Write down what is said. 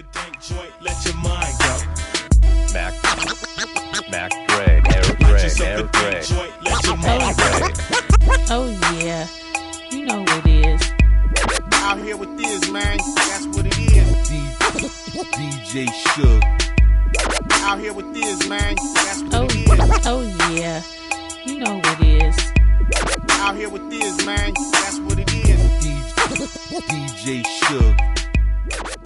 a dank joint, let your mind go. Mac Dre, Purchase up a dank joint, let your mind go. Oh yeah, you know what it is. Out here with this, man. That's what it is. DJ Shook. Out here with this, man. That's what it is. Oh yeah, you know what it is. Out here with this, man. That's what it is. DJ Shook.